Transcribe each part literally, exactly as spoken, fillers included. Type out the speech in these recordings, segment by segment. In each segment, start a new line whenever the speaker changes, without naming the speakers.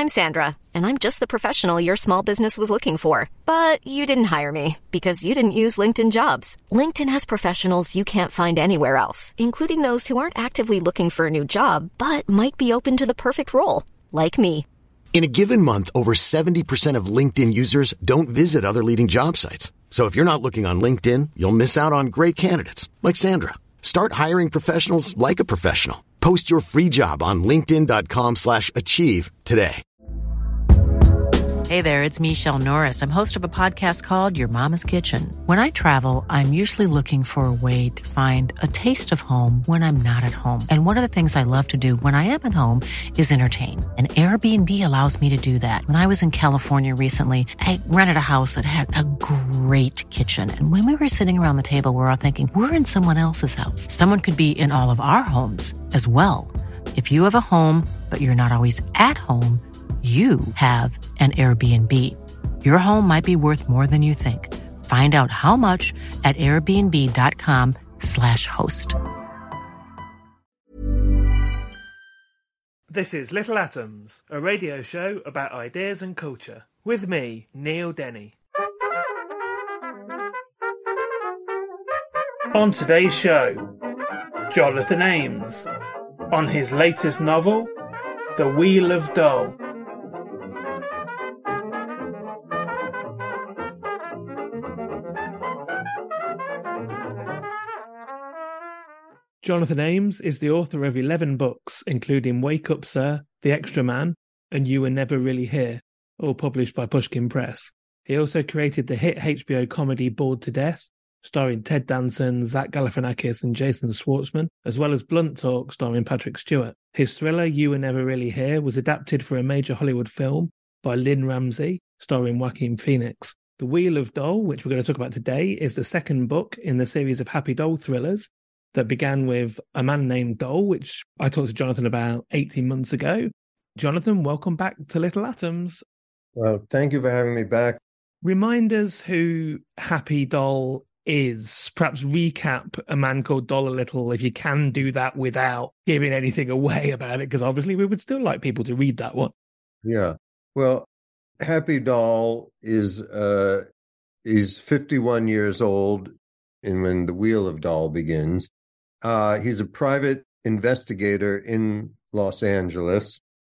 I'm Sandra, and I'm just the professional your small business was looking for. But you didn't hire me because you didn't use LinkedIn Jobs. LinkedIn has professionals you can't find anywhere else, including those who aren't actively looking for a new job, but might be open to the perfect role, like me.
In a given month, over seventy percent of LinkedIn users don't visit other leading job sites. So if you're not looking on LinkedIn, you'll miss out on great candidates like Sandra. Start hiring professionals like a professional. Post your free job on linkedin.com slash achieve today.
Hey there, it's Michelle Norris. I'm host of a podcast called Your Mama's Kitchen. When I travel, I'm usually looking for a way to find a taste of home when I'm not at home. And one of the things I love to do when I am at home is entertain. And Airbnb allows me to do that. When I was in California recently, I rented a house that had a great kitchen. And when we were sitting around the table, we were all thinking, we're in someone else's house. Someone could be in all of our homes as well. If you have a home, but you're not always at home, you have an Airbnb. Your home might be worth more than you think. Find out how much at airbnb.com slash host.
This is Little Atoms, a radio show about ideas and culture. With me, Neil Denny. On today's show, Jonathan Ames. On his latest novel, The Wheel of Dole. Jonathan Ames is the author of eleven books, including Wake Up Sir, The Extra Man, and You Were Never Really Here, all published by Pushkin Press. He also created the hit H B O comedy Bored to Death, starring Ted Danson, Zach Galifianakis and Jason Schwartzman, as well as Blunt Talk, starring Patrick Stewart. His thriller You Were Never Really Here was adapted for a major Hollywood film by Lynn Ramsey, starring Joaquin Phoenix. The Wheel of Dole, which we're going to talk about today, is the second book in the series of Happy Doll thrillers that began with A Man Named Dole, which I talked to Jonathan about eighteen months ago. Jonathan, welcome back to Little Atoms.
Well, thank you for having me back.
Remind us who Happy Doll is. Perhaps recap A Man Called Doll a little, if you can do that without giving anything away about it, because obviously we would still like people to read that one.
Yeah. Well, Happy Doll is uh, is fifty-one years old and when The Wheel of Dole begins. Uh, he's a private investigator in Los Angeles.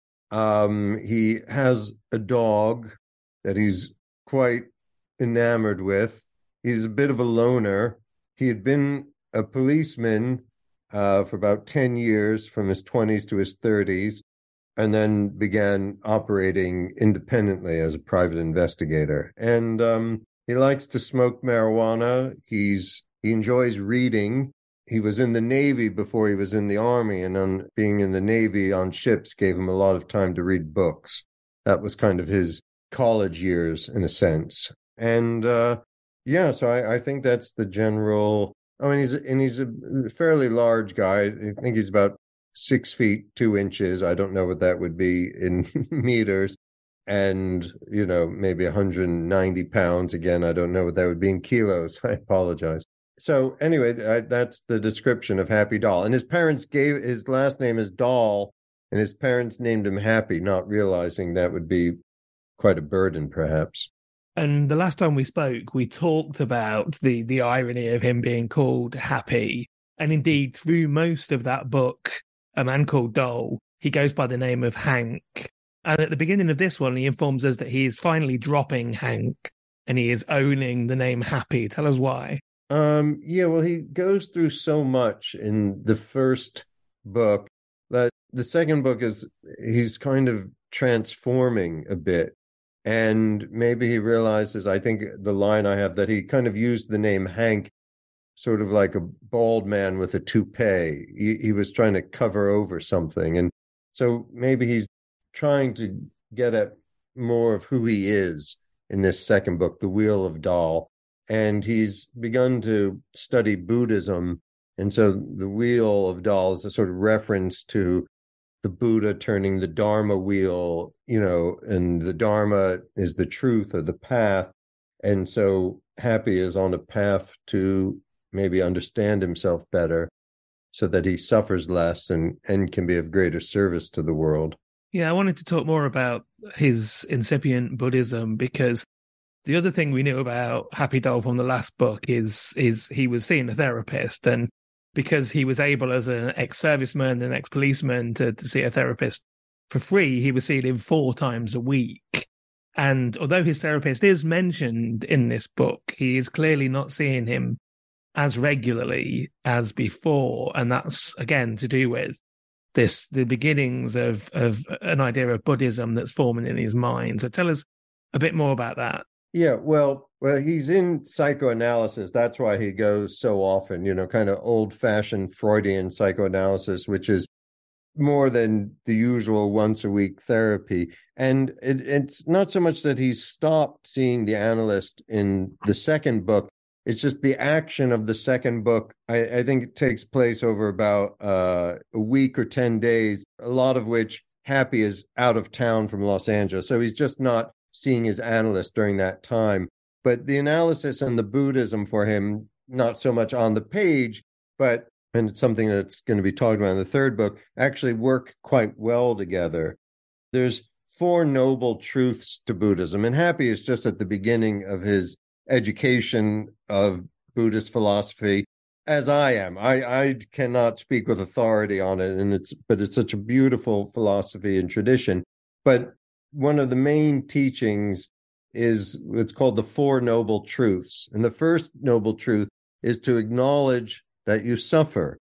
Um, he has a dog that he's quite enamored with. He's a bit of a loner. He had been a policeman uh, for about ten years, from his twenties to his thirties, and then began operating independently as a private investigator. And um, he likes to smoke marijuana. He's he enjoys reading. He was in the Navy before he was in the Army, and on being in the Navy on ships gave him a lot of time to read books. That was kind of his college years, in a sense. And uh, yeah, so I, I think that's the general. I mean, he's and he's a fairly large guy. I think he's about six feet two inches. I don't know what that would be in meters, and you know, maybe one hundred ninety pounds. Again, I don't know what that would be in kilos. I apologize. So anyway, I, that's the description of Happy Doll. And his parents gave, his last name is Doll, and his parents named him Happy, not realizing that would be quite a burden, perhaps.
And the last time we spoke, we talked about the the irony of him being called Happy. And indeed, through most of that book, A Man Called Doll, he goes by the name of Hank. And at the beginning of this one, he informs us that he is finally dropping Hank, and he is owning the name Happy. Tell us why.
Um, yeah, well, he goes through so much in the first book that the second book is he's kind of transforming a bit. And maybe he realizes, I think the line I have, that he kind of used the name Hank sort of like a bald man with a toupee. He, he was trying to cover over something. And so maybe he's trying to get at more of who he is in this second book, The Wheel of Dole. And he's begun to study Buddhism. And so the Wheel of Dole is a sort of reference to the Buddha turning the Dharma wheel, you know, and the Dharma is the truth or the path. And so Happy is on a path to maybe understand himself better so that he suffers less and, and can be of greater service to the world.
Yeah, I wanted to talk more about his incipient Buddhism, because the other thing we knew about Happy Doll from the last book is is he was seeing a therapist, and because he was able as an ex-serviceman and ex-policeman to, to see a therapist for free, he was seeing him four times a week. And although his therapist is mentioned in this book, he is clearly not seeing him as regularly as before. And that's, again, to do with this, the beginnings of, of an idea of Buddhism that's forming in his mind. So tell us a bit more about that.
Yeah, well, well, he's in psychoanalysis. That's why he goes so often, you know, kind of old-fashioned Freudian psychoanalysis, which is more than the usual once-a-week therapy. And it, it's not so much that he's stopped seeing the analyst in the second book. It's just the action of the second book. I, I think it takes place over about uh, a week or ten days, a lot of which Happy is out of town from Los Angeles. So he's just not seeing his analyst during that time. But the analysis and the Buddhism for him, not so much on the page, but, and it's something that's going to be talked about in the third book, actually work quite well together. There's four noble truths to Buddhism, and Happy is just at the beginning of his education of Buddhist philosophy, as I am. I, I cannot speak with authority on it, and it's but it's such a beautiful philosophy and tradition. But one of the main teachings is what's called the Four Noble Truths. And the first noble truth is to acknowledge that you suffer,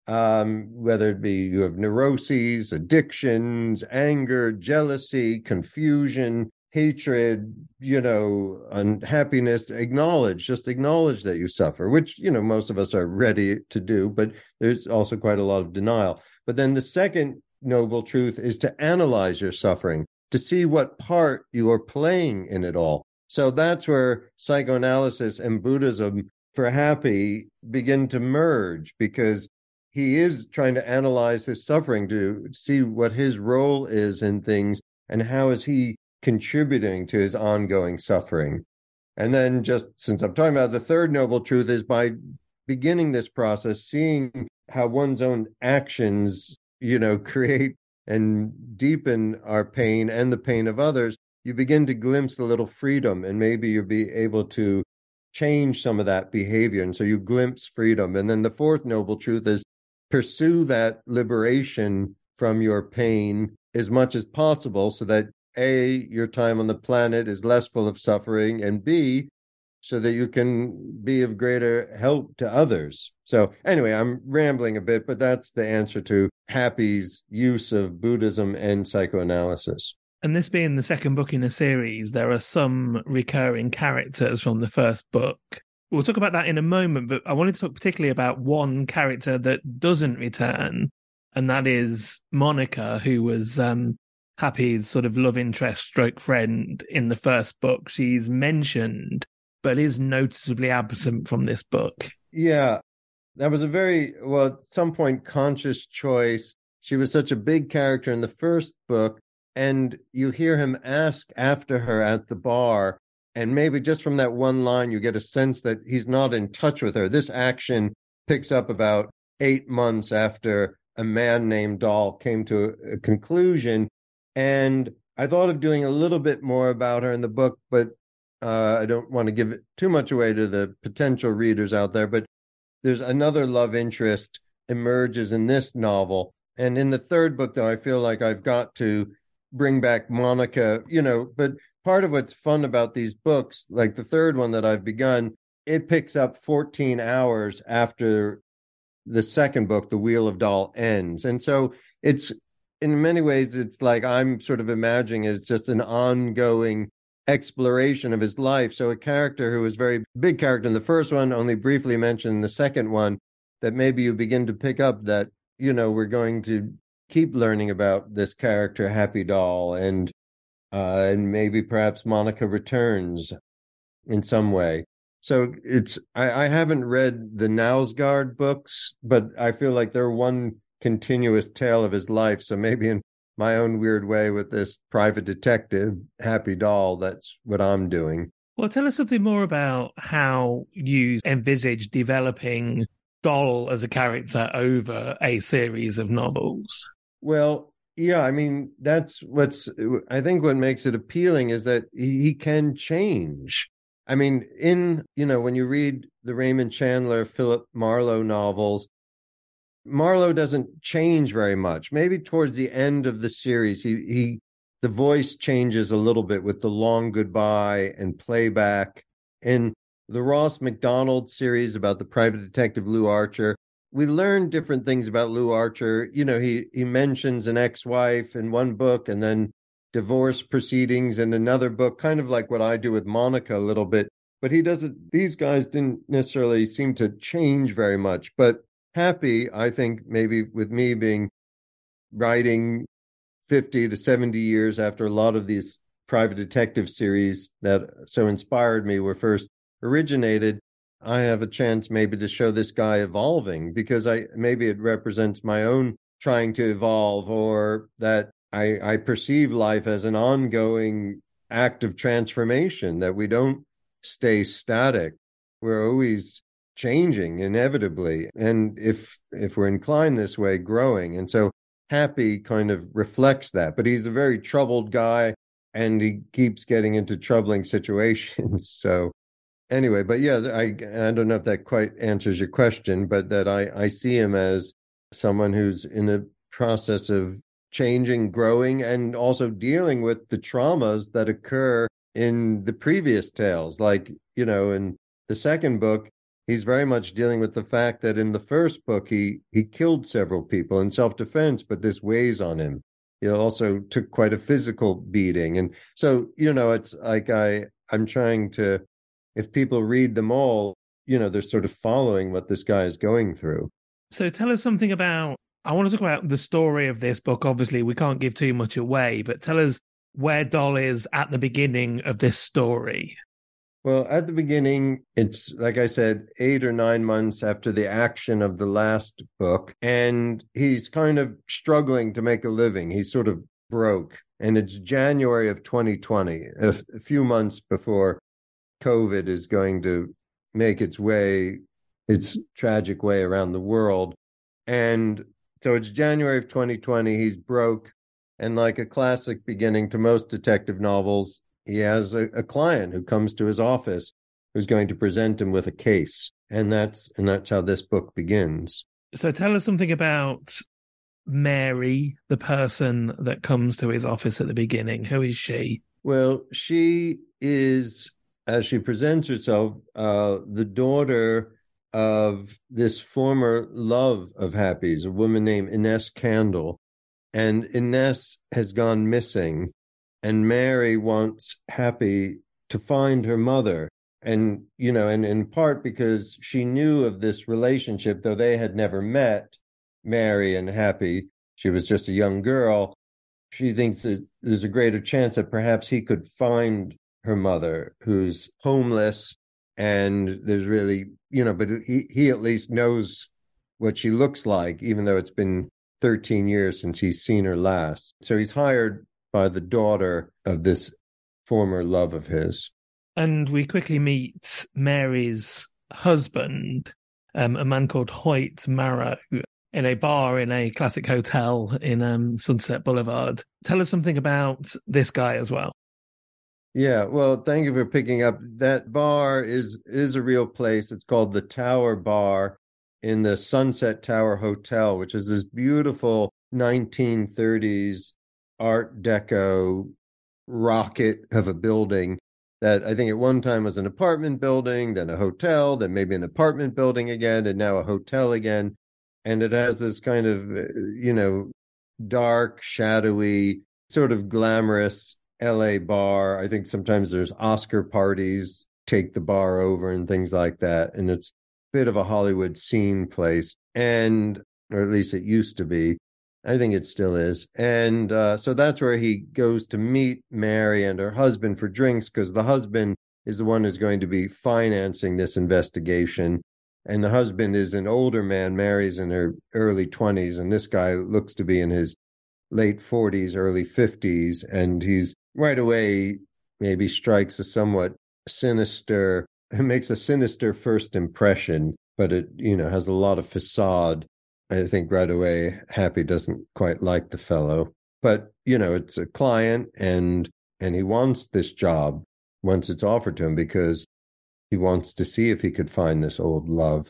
um, whether it be you have neuroses, addictions, anger, jealousy, confusion, hatred, you know, unhappiness. Acknowledge, just acknowledge that you suffer, which, you know, most of us are ready to do, but there's also quite a lot of denial. But then the second noble truth is to analyze your suffering, to see what part you are playing in it all. So that's where psychoanalysis and Buddhism for Happy begin to merge, because he is trying to analyze his suffering to see what his role is in things and how is he contributing to his ongoing suffering. And then, just since I'm talking about the third noble truth, is by beginning this process, seeing how one's own actions, you know, create and deepen our pain and the pain of others, you begin to glimpse a little freedom, and maybe you'll be able to change some of that behavior. And so you glimpse freedom. And then the fourth noble truth is pursue that liberation from your pain as much as possible, so that A, your time on the planet is less full of suffering, and B, so that you can be of greater help to others. So anyway, I'm rambling a bit, but that's the answer to Happy's use of Buddhism and psychoanalysis.
And this being the second book in a series, there are some recurring characters from the first book. We'll talk about that in a moment, but I wanted to talk particularly about one character that doesn't return, and that is Monica, who was um, Happy's sort of love interest stroke friend in the first book. She's mentioned, but is noticeably absent from this book.
Yeah, that was a very, well, at some point, conscious choice. She was such a big character in the first book, and you hear him ask after her at the bar, and maybe just from that one line, you get a sense that he's not in touch with her. This action picks up about eight months after A Man Named Doll came to a conclusion, and I thought of doing a little bit more about her in the book, but uh, I don't want to give it too much away to the potential readers out there. But there's another love interest emerges in this novel. And in the third book, though, I feel like I've got to bring back Monica, you know, but part of what's fun about these books, like the third one that I've begun, it picks up fourteen hours after the second book, The Wheel of Doll, ends. And so it's, in many ways, it's like I'm sort of imagining it's just an ongoing exploration of his life. So a character who was very big character in the first one, only briefly mentioned in the second one, that maybe you begin to pick up that, you know, we're going to keep learning about this character, Happy Doll, and uh, and maybe perhaps Monica returns in some way. So it's I, I haven't read the Knausgaard books, but I feel like they're one continuous tale of his life. So maybe in my own weird way with this private detective, Happy Doll, that's what I'm doing.
Well, tell us something more about how you envisage developing Doll as a character over a series of novels.
Well, Yeah, I mean, that's what's, I think what makes it appealing is that he, he can change. I mean, in, you know, when you read the Raymond Chandler, Philip Marlowe novels, Marlowe doesn't change very much. Maybe towards the end of the series, he, he, the voice changes a little bit with the long goodbye and playback. In the Ross MacDonald series about the private detective Lou Archer, we learn different things about Lou Archer. You know, he he mentions an ex-wife in one book and then divorce proceedings in another book, kind of like what I do with Monica a little bit. But he doesn't, these guys didn't necessarily seem to change very much. But Happy, I think maybe with me being writing fifty to seventy years after a lot of these private detective series that so inspired me were first originated, I have a chance maybe to show this guy evolving, because I maybe it represents my own trying to evolve, or that I, I perceive life as an ongoing act of transformation, that we don't stay static. We're always changing inevitably. And if if we're inclined this way, growing. And so Happy kind of reflects that. But he's a very troubled guy and he keeps getting into troubling situations. So anyway, but yeah, I I don't know if that quite answers your question, but that I, I see him as someone who's in a process of changing, growing, and also dealing with the traumas that occur in the previous tales. Like, you know, in the second book, he's very much dealing with the fact that in the first book, he he killed several people in self-defense, but this weighs on him. He also took quite a physical beating. And so, you know, it's like I, I'm trying to, if people read them all, you know, they're sort of following what this guy is going through.
So tell us something about, I want to talk about the story of this book. Obviously, we can't give too much away, but tell us where Doll is at the beginning of this story.
Well, at the beginning, it's, like I said, eight or nine months after the action of the last book, and he's kind of struggling to make a living. He's sort of broke, and it's January of twenty twenty, a, a few months before COVID is going to make its way, its tragic way around the world. And so it's January of twenty twenty, he's broke, and like a classic beginning to most detective novels, he has a, a client who comes to his office who's going to present him with a case. And that's and that's how this book begins.
So tell us something about Mary, the person that comes to his office at the beginning. Who is she?
Well, she is, as she presents herself, uh, the daughter of this former love of Happy's, a woman named Ines Candle. And Ines has gone missing. And Mary wants Happy to find her mother. And, you know, and in part because she knew of this relationship, though they had never met, Mary and Happy, she was just a young girl. She thinks that there's a greater chance that perhaps he could find her mother, who's homeless. And there's really, you know, but he, he at least knows what she looks like, even though it's been thirteen years since he's seen her last. So he's hired by the daughter of this former love of his.
And we quickly meet Mary's husband, um, a man called Hoyt Marrow, in a bar in a classic hotel in um, Sunset Boulevard. Tell us something about this guy as well.
Yeah, well, thank you for picking up. That bar is is a real place. It's called the Tower Bar in the Sunset Tower Hotel, which is this beautiful nineteen thirties Art Deco rocket of a building that I think at one time was an apartment building, then a hotel, then maybe an apartment building again, and now a hotel again. And it has this kind of, you know, dark, shadowy, sort of glamorous L A bar. I think sometimes there's Oscar parties take the bar over and things like that. And it's a bit of a Hollywood scene place, and or at least it used to be. I think it still is. And uh, so that's where he goes to meet Mary and her husband for drinks, because the husband is the one who's going to be financing this investigation. And the husband is an older man. Mary's in her early twenties, and this guy looks to be in his late forties, early fifties. And he's right away maybe strikes a somewhat sinister, makes a sinister first impression, but it, you know, has a lot of facade. I think right away, Happy doesn't quite like the fellow. but, you know, it's a client and and he wants this job once it's offered to him because he wants to see if he could find this old love.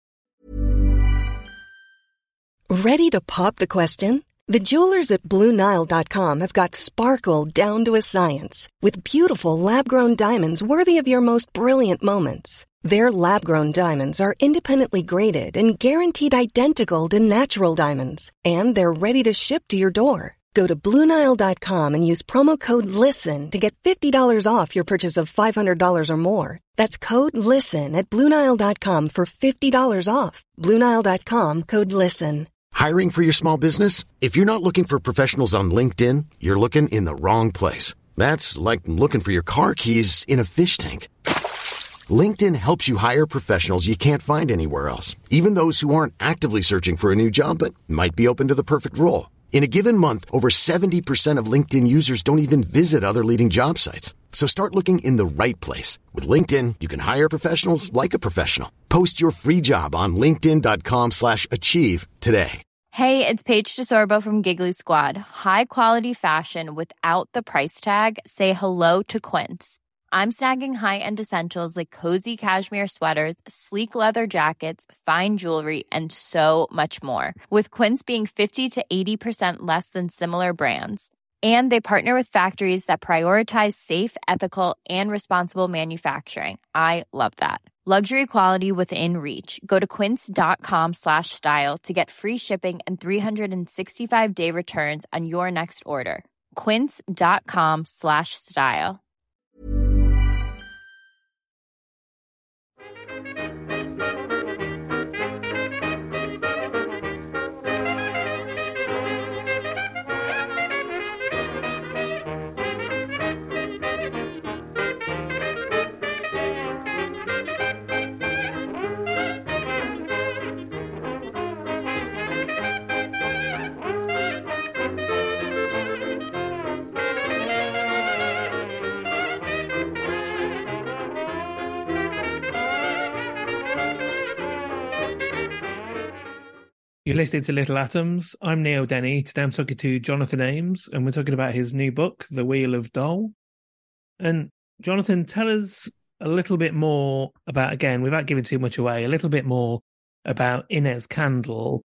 Ready to pop the question? The jewelers at Blue Nile dot com have got sparkle down to a science with beautiful lab-grown diamonds worthy of your most brilliant moments. Their lab-grown diamonds are independently graded and guaranteed identical to natural diamonds, and they're ready to ship to your door. Go to Blue Nile dot com and use promo code LISTEN to get fifty dollars off your purchase of five hundred dollars or more. That's code LISTEN at Blue Nile dot com for fifty dollars off. Blue Nile dot com, code LISTEN.
Hiring for your small business? If you're not looking for professionals on LinkedIn, you're looking in the wrong place. That's like looking for your car keys in a fish tank. LinkedIn helps you hire professionals you can't find anywhere else, even those who aren't actively searching for a new job but might be open to the perfect role. In a given month, over seventy percent of LinkedIn users don't even visit other leading job sites. So start looking in the right place. With LinkedIn, you can hire professionals like a professional. Post your free job on linkedin dot com slash achieve today.
Hey, it's Paige DeSorbo from Giggly Squad. High quality fashion without the price tag. Say hello to Quince. I'm snagging high-end essentials like cozy cashmere sweaters, sleek leather jackets, fine jewelry, and so much more. With Quince being fifty to eighty percent less than similar brands. And they partner with factories that prioritize safe, ethical, and responsible manufacturing. I love that. Luxury quality within reach. Go to quince.com slash style to get free shipping and three sixty-five day returns on your next order. Quince.com slash style.
You're listening to Little Atoms. I'm Neil Denny. Today I'm talking to Jonathan Ames, and we're talking about his new book, The Wheel of Doll. And Jonathan, tell us a little bit more about, again, without giving too much away, a little bit more about Inez Candle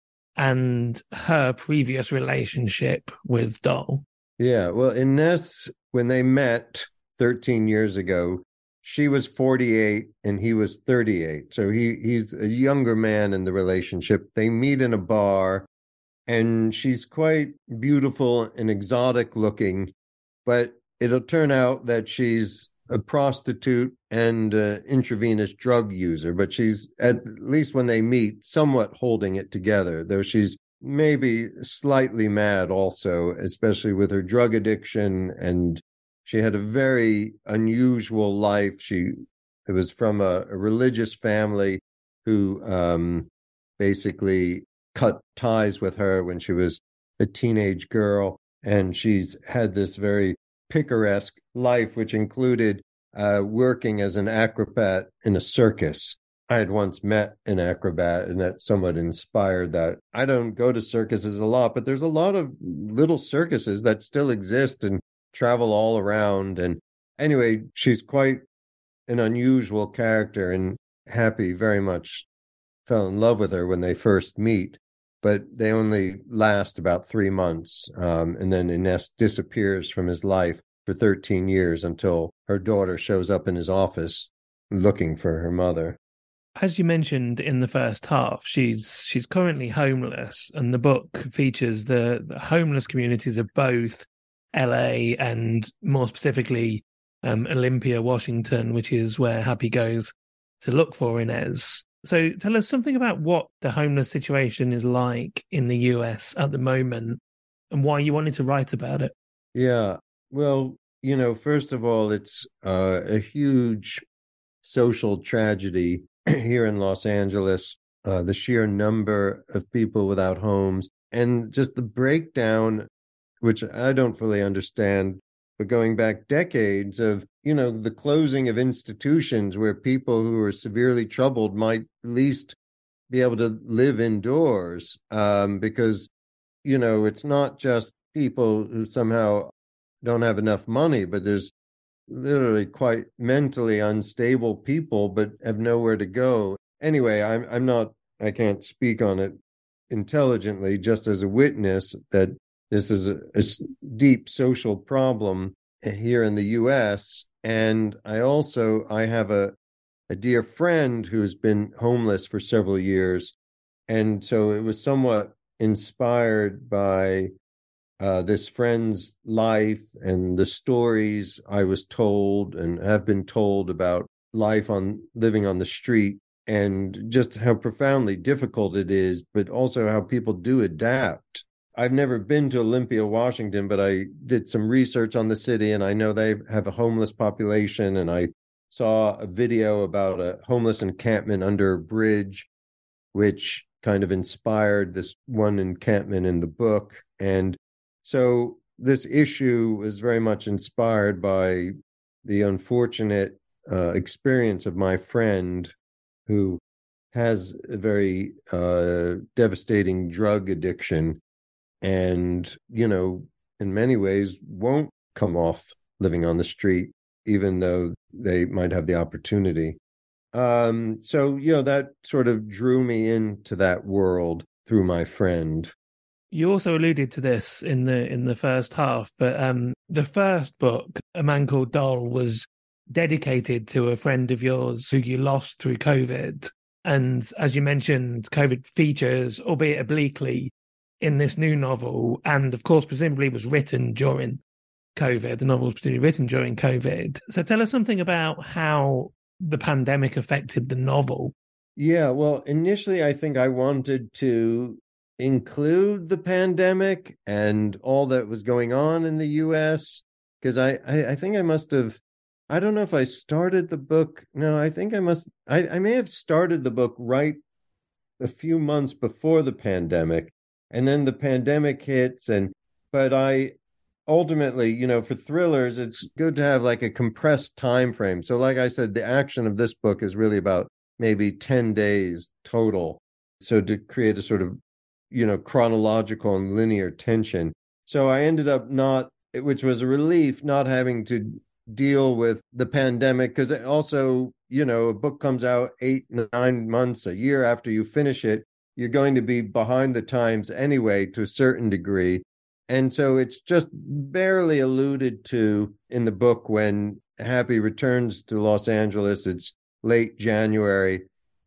and her previous relationship with Doll.
Yeah, well, Inez, when they met thirteen years ago, she was forty-eight and he was thirty-eight. So he he's a younger man in the relationship. They meet in a bar and she's quite beautiful and exotic looking, but it'll turn out that she's a prostitute and an intravenous drug user. But she's, at least when they meet, somewhat holding it together, though she's maybe slightly mad also, especially with her drug addiction, and she had a very unusual life. She it was from a, a religious family who um, basically cut ties with her when she was a teenage girl. And she's had this very picaresque life, which included uh, working as an acrobat in a circus. I had once met an acrobat, and that somewhat inspired that. I don't go to circuses a lot, but there's a lot of little circuses that still exist and travel all around. And anyway, she's quite an unusual character, and Happy very much fell in love with her when they first meet, but they only last about three months. Um, and then Inez disappears from his life for thirteen years until her daughter shows up in his office looking for her mother.
As you mentioned in the first half, she's she's currently homeless, and the book features the, the homeless communities of both L A and more specifically um, Olympia, Washington, which is where Happy goes to look for Inez. So tell us something about what the homeless situation is like in the U S at the moment and why you wanted to write about it.
Yeah, well, you know, first of all, it's uh, a huge social tragedy here in Los Angeles, uh, the sheer number of people without homes and just the breakdown, which I don't fully understand, but going back decades of, you know, the closing of institutions where people who are severely troubled might at least be able to live indoors, um, because, you know, it's not just people who somehow don't have enough money, but there's literally quite mentally unstable people, but have nowhere to go. Anyway, I'm I'm not, I can't speak on it intelligently, just as a witness that this is a, a deep social problem here in the U S. And I also, I have a, a dear friend who's been homeless for several years. And so it was somewhat inspired by uh, this friend's life and the stories I was told and have been told about life on living on the street, and just how profoundly difficult it is, but also how people do adapt. I've never been to Olympia, Washington, but I did some research on the city, and I know they have a homeless population, and I saw a video about a homeless encampment under a bridge, which kind of inspired this one encampment in the book. And so this issue was very much inspired by the unfortunate uh, experience of my friend, who has a very uh, devastating drug addiction and, you know, in many ways won't come off living on the street, even though they might have the opportunity. Um, so, you know, that sort of drew me into that world through my friend.
You also alluded to this in the in the first half, but um, the first book, A Man Called Doll, was dedicated to a friend of yours who you lost through COVID. And as you mentioned, COVID features, albeit obliquely, in this new novel, and of course, presumably was written during COVID. The novel was presumably written during COVID. So tell us something about how the pandemic affected the novel.
Yeah, well, initially, I think I wanted to include the pandemic and all that was going on in the U S, because I, I, I think I must have, I don't know if I started the book. No, I think I must, I, I may have started the book right a few months before the pandemic. And then the pandemic hits, and but I ultimately, you know, for thrillers, it's good to have like a compressed time frame. So like I said, the action of this book is really about maybe ten days total. So to create a sort of, you know, chronological and linear tension. So I ended up not, which was a relief, not having to deal with the pandemic, because also, you know, a book comes out eight, nine months, a year after you finish it. You're going to be behind the times anyway, to a certain degree. And so it's just barely alluded to in the book when Happy returns to Los Angeles. It's late January,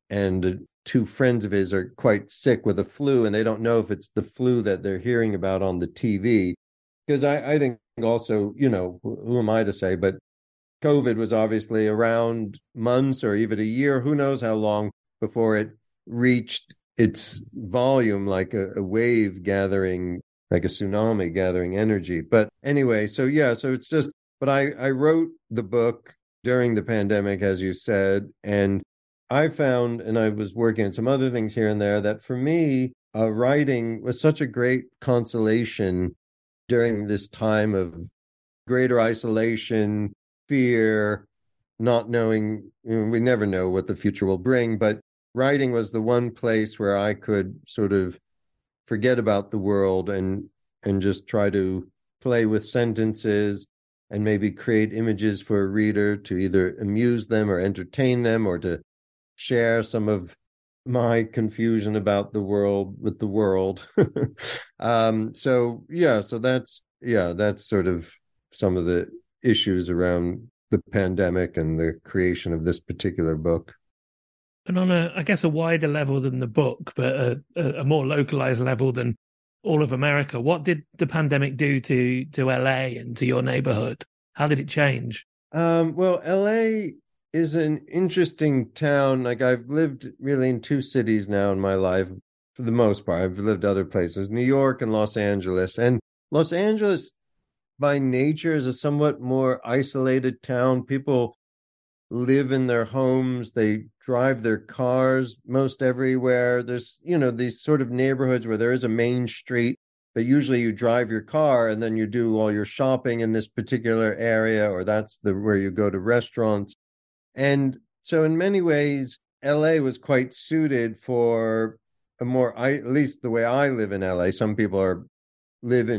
and two friends of his are quite sick with a flu, and they don't know if it's the flu that they're hearing about on the T V. Because I, I think also, you know, who am I to say, but COVID was obviously around months or even a year, who knows how long, before it reached its volume, like a, a wave gathering, like a tsunami gathering energy. But anyway, so yeah, so it's just, but I, I wrote the book during the pandemic, as you said, and I found, and I was working on some other things here and there, that for me, uh, writing was such a great consolation during this time of greater isolation, fear, not knowing, you know, we never know what the future will bring, but writing was the one place where I could sort of forget about the world and and just try to play with sentences and maybe create images for a reader to either amuse them or entertain them, or to share some of my confusion about the world with the world. um, so yeah, so that's yeah, that's sort of some of the issues around the pandemic and the creation of this particular book.
And on a, I guess, a wider level than the book, but a, a more localized level than all of America, what did the pandemic do to to L A and to your neighborhood? How did it change?
Um, well, L A is an interesting town. Like, I've lived really in two cities now in my life, for the most part. I've lived other places, New York and Los Angeles. And Los Angeles, by nature, is a somewhat more isolated town. People live in their homes, they drive their cars most everywhere. There's, you know, these sort of neighborhoods where there is a main street, but usually you drive your car and then you do all your shopping in this particular area, or that's the where you go to restaurants. And so in many ways, L A was quite suited for a more, I, at least the way I live in L A. Some people are live in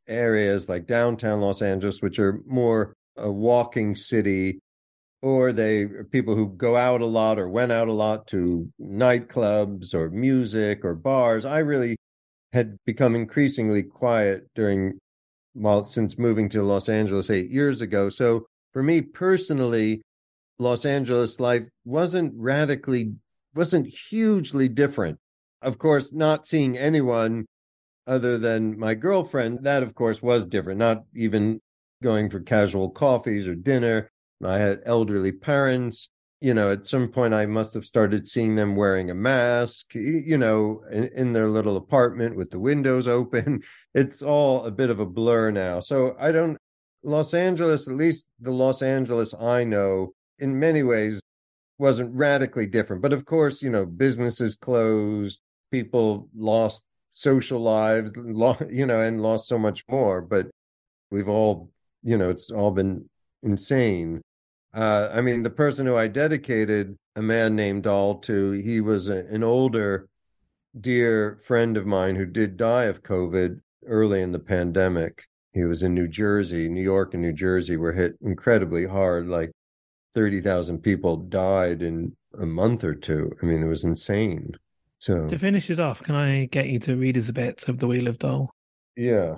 areas like downtown Los Angeles, which are more a walking city, or they are people who go out a lot or went out a lot to nightclubs or music or bars. I really had become increasingly quiet during, well, since moving to Los Angeles eight years ago. So for me personally, Los Angeles life wasn't radically, wasn't hugely different. Of course, not seeing anyone other than my girlfriend, that of course was different, not even going for casual coffees or dinner. I had elderly parents. You know, at some point I must have started seeing them wearing a mask, you know, in, in their little apartment with the windows open. It's all a bit of a blur now. So I don't, Los Angeles, at least the Los Angeles I know, in many ways wasn't radically different. But of course, you know, businesses closed, people lost social lives, you know, and lost so much more. But we've all, you know, it's all been insane. Uh, I mean, the person who I dedicated a man named Dahl to, he was a, an older, dear friend of mine who did die of COVID early in the pandemic. He was in New Jersey. New York and New Jersey were hit incredibly hard. Like thirty thousand people died in a month or two. I mean, it was insane. So
to finish it off, can I get you to read us a bit of The Wheel of Dahl?
Yeah.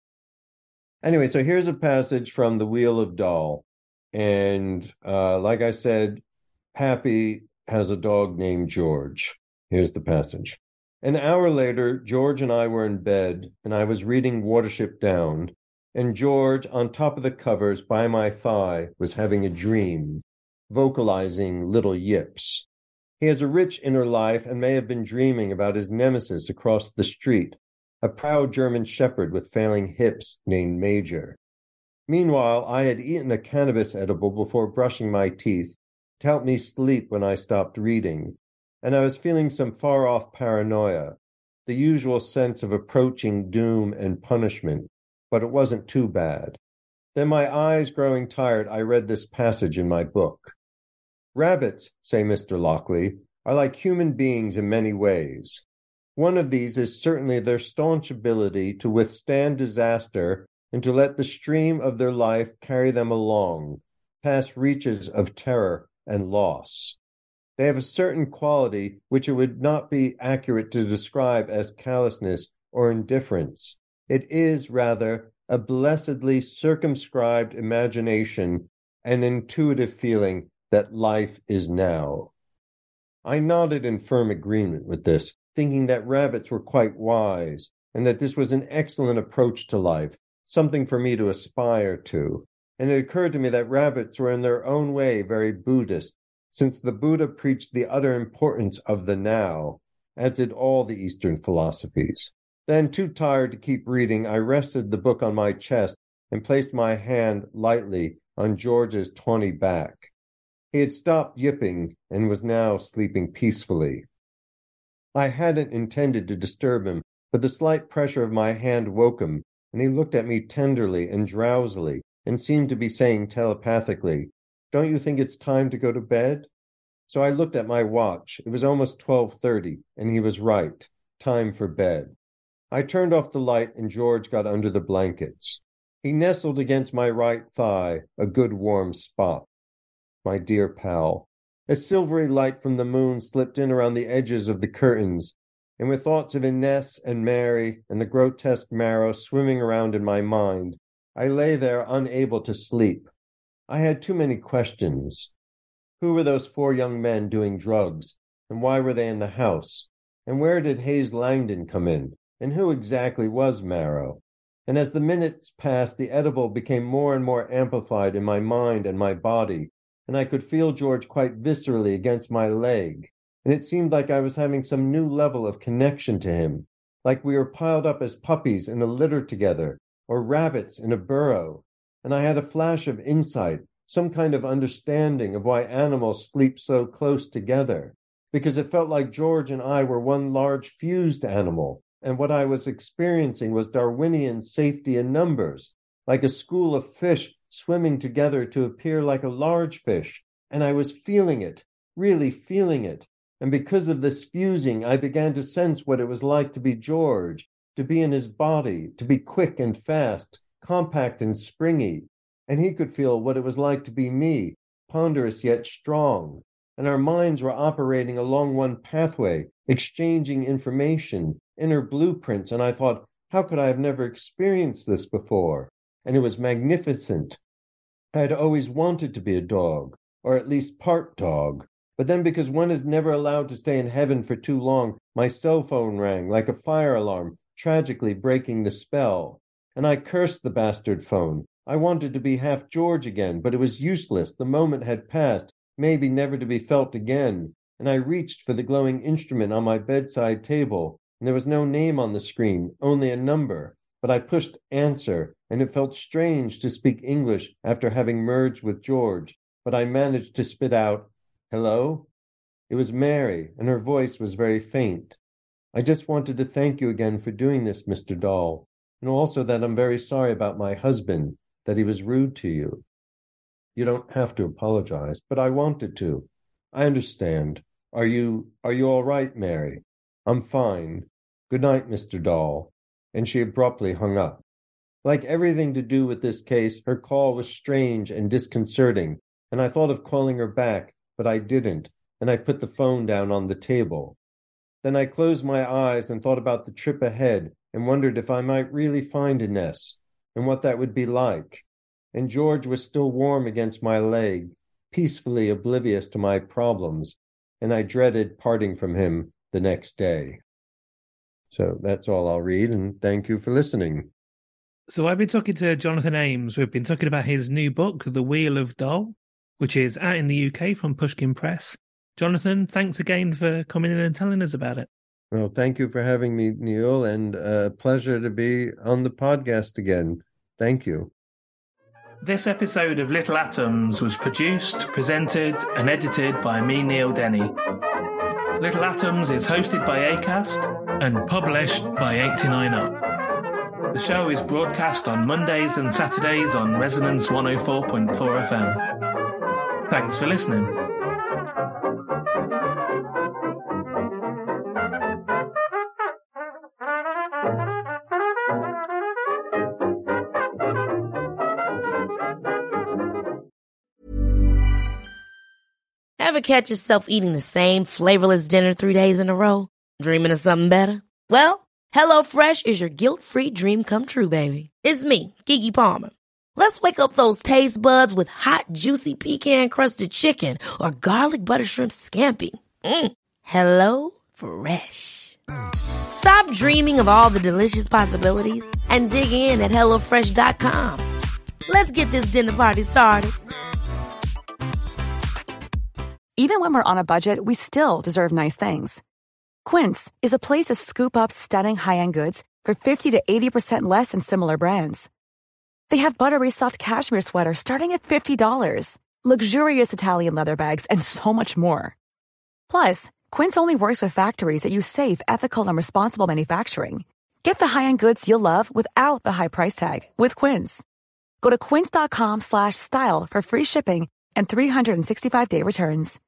Anyway, so here's a passage from The Wheel of Dahl. And uh, like I said, Happy has a dog named George. Here's the passage. An hour later, George and I were in bed, and I was reading Watership Down, and George, on top of the covers by my thigh, was having a dream, vocalizing little yips. He has a rich inner life and may have been dreaming about his nemesis across the street, a proud German shepherd with failing hips named Major. Meanwhile, I had eaten a cannabis edible before brushing my teeth to help me sleep when I stopped reading, and I was feeling some far-off paranoia, the usual sense of approaching doom and punishment, but it wasn't too bad. Then, my eyes growing tired, I read this passage in my book. Rabbits, say Mister Lockley, are like human beings in many ways. One of these is certainly their staunch ability to withstand disaster and to let the stream of their life carry them along, past reaches of terror and loss. They have a certain quality which it would not be accurate to describe as callousness or indifference. It is, rather, a blessedly circumscribed imagination and intuitive feeling that life is now. I nodded in firm agreement with this, thinking that rabbits were quite wise, and that this was an excellent approach to life, something for me to aspire to. And it occurred to me that rabbits were in their own way very Buddhist, since the Buddha preached the utter importance of the now, as did all the Eastern philosophies. Then, too tired to keep reading, I rested the book on my chest and placed my hand lightly on George's tawny back. He had stopped yipping and was now sleeping peacefully. I hadn't intended to disturb him, but the slight pressure of my hand woke him, and he looked at me tenderly and drowsily and seemed to be saying telepathically, "Don't you think it's time to go to bed?" So I looked at my watch. It was almost twelve thirty, and he was right. Time for bed. I turned off the light, and George got under the blankets. He nestled against my right thigh, a good warm spot. My dear pal. A silvery light from the moon slipped in around the edges of the curtains, and with thoughts of Inez and Mary and the grotesque marrow swimming around in my mind, I lay there unable to sleep. I had too many questions. Who were those four young men doing drugs, and why were they in the house? And where did Hayes Langdon come in? And who exactly was Marrow? And as the minutes passed, the edible became more and more amplified in my mind and my body, and I could feel George quite viscerally against my leg, and it seemed like I was having some new level of connection to him, like we were piled up as puppies in a litter together, or rabbits in a burrow, and I had a flash of insight, some kind of understanding of why animals sleep so close together, because it felt like George and I were one large fused animal, and what I was experiencing was Darwinian safety in numbers, like a school of fish swimming together to appear like a large fish, and I was feeling it, really feeling it, and because of this fusing, I began to sense what it was like to be George, to be in his body, to be quick and fast, compact and springy. And he could feel what it was like to be me, ponderous yet strong. And our minds were operating along one pathway, exchanging information, inner blueprints. And I thought, how could I have never experienced this before? And it was magnificent. I had always wanted to be a dog, or at least part dog. But then, because one is never allowed to stay in heaven for too long, my cell phone rang like a fire alarm, tragically breaking the spell. And I cursed the bastard phone. I wanted to be half George again, but it was useless. The moment had passed, maybe never to be felt again. And I reached for the glowing instrument on my bedside table, and there was no name on the screen, only a number. But I pushed answer, and it felt strange to speak English after having merged with George. But I managed to spit out, "Hello?" It was Mary, and her voice was very faint. "I just wanted to thank you again for doing this, Mister Dahl, and also that I'm very sorry about my husband, that he was rude to you." "You don't have to apologize, but I wanted to. I understand. Are you, are you all right, Mary?" "I'm fine. Good night, Mister Dahl." And she abruptly hung up. Like everything to do with this case, her call was strange and disconcerting, and I thought of calling her back, but I didn't, and I put the phone down on the table. Then I closed my eyes and thought about the trip ahead and wondered if I might really find Ines and what that would be like. And George was still warm against my leg, peacefully oblivious to my problems, and I dreaded parting from him the next day. So that's all I'll read, and thank you for listening.
So I've been talking to Jonathan Ames. We've been talking about his new book, The Wheel of Dahl, which is out in the U K from Pushkin Press. Jonathan, thanks again for coming in and telling us about it.
Well, thank you for having me, Neil, and a pleasure to be on the podcast again. Thank you.
This episode of Little Atoms was produced, presented, and edited by me, Neil Denny. Little Atoms is hosted by Acast and published by eighty-nine up. The show is broadcast on Mondays and Saturdays on Resonance one oh four point four F M. Thanks for listening.
Ever catch yourself eating the same flavorless dinner three days in a row? Dreaming of something better? Well, HelloFresh is your guilt-free dream come true, baby. It's me, Keke Palmer. Let's wake up those taste buds with hot, juicy pecan-crusted chicken or garlic butter shrimp scampi. Mm. Hello Fresh. Stop dreaming of all the delicious possibilities and dig in at hello fresh dot com. Let's get this dinner party started.
Even when we're on a budget, we still deserve nice things. Quince is a place to scoop up stunning high-end goods for fifty to eighty percent less than similar brands. They have buttery soft cashmere sweaters starting at fifty dollars, luxurious Italian leather bags, and so much more. Plus, Quince only works with factories that use safe, ethical, and responsible manufacturing. Get the high-end goods you'll love without the high price tag with Quince. Go to quince dot com slash style for free shipping and three sixty-five day returns.